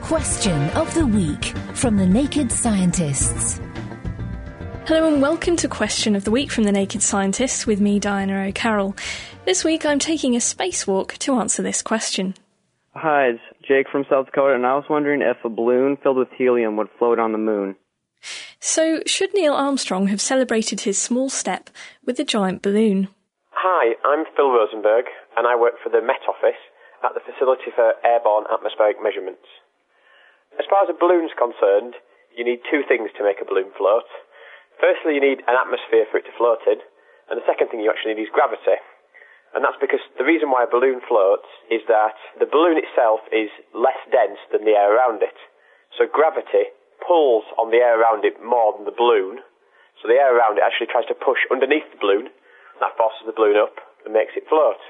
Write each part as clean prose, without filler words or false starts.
Question of the Week from The Naked Scientists. Hello and welcome to Question of the Week from The Naked Scientists with me, Diana O'Carroll. This week I'm taking a spacewalk to answer this question. Hi, it's Jake from South Dakota, and I was wondering if a balloon filled with helium would float on the moon. So, should Neil Armstrong have celebrated his small step with a giant balloon? Hi, I'm Phil Rosenberg, and I work for the Met Office at the Facility for Airborne Atmospheric Measurements. As far as a balloon's concerned, you need two things to make a balloon float. Firstly, you need an atmosphere for it to float in, and the second thing you actually need is gravity. And that's because the reason why a balloon floats is that the balloon itself is less dense than the air around it. So gravity pulls on the air around it more than the balloon. So the air around it actually tries to push underneath the balloon. That forces the balloon up and makes it float.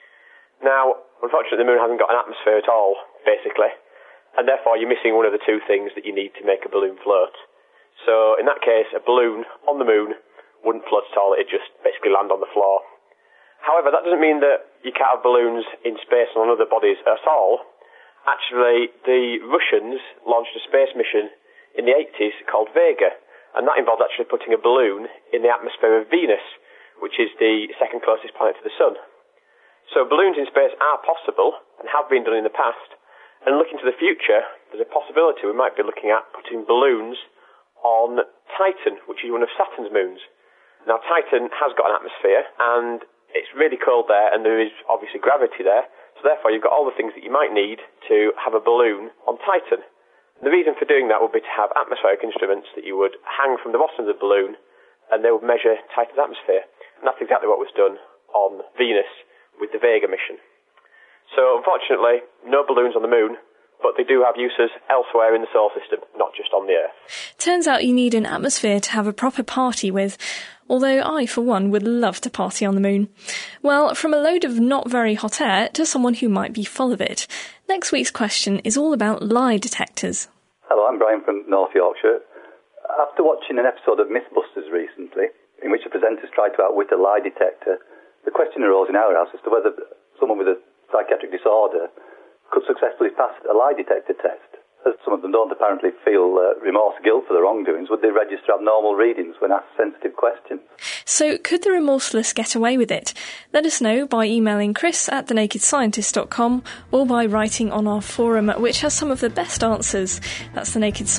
Now, unfortunately, the moon hasn't got an atmosphere at all, basically. And therefore, you're missing one of the two things that you need to make a balloon float. So, in that case, a balloon on the moon wouldn't float at all. It'd just basically land on the floor. However, that doesn't mean that you can't have balloons in space and on other bodies at all. Actually, the Russians launched a space mission in the 80s called Vega, and that involved actually putting a balloon in the atmosphere of Venus, which is the second closest planet to the Sun. So balloons in space are possible and have been done in the past. And looking to the future, there's a possibility we might be looking at putting balloons on Titan, which is one of Saturn's moons. Now, Titan has got an atmosphere, and it's really cold there, and there is obviously gravity there. So therefore, you've got all the things that you might need to have a balloon on Titan. And the reason for doing that would be to have atmospheric instruments that you would hang from the bottom of the balloon, and they would measure Titan's atmosphere. And that's exactly what was done on Venus with the Vega mission. So, unfortunately, no balloons on the moon, but they do have uses elsewhere in the solar system, not just on the Earth. Turns out you need an atmosphere to have a proper party with, although I, for one, would love to party on the moon. Well, from a load of not very hot air to someone who might be full of it. Next week's question is all about lie detectors. Hello, I'm Brian from North Yorkshire. After watching an episode of Mythbusters recently, in which the presenters tried to outwit a lie detector, the question arose in our house as to whether someone with a psychiatric disorder could successfully pass a lie detector test. As some of them don't apparently feel remorse, guilt for their wrongdoings, would they register abnormal readings when asked sensitive questions? So, could the remorseless get away with it? Let us know by emailing chris@thenakedscientist.com or by writing on our forum, which has some of the best answers. That's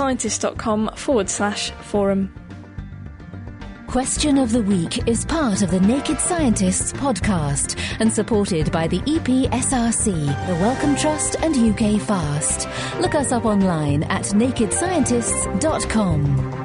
thenakedscientist.com/forum. Question of the Week is part of the Naked Scientists podcast and supported by the EPSRC, the Wellcome Trust and UK Fast. Look us up online at nakedscientists.com.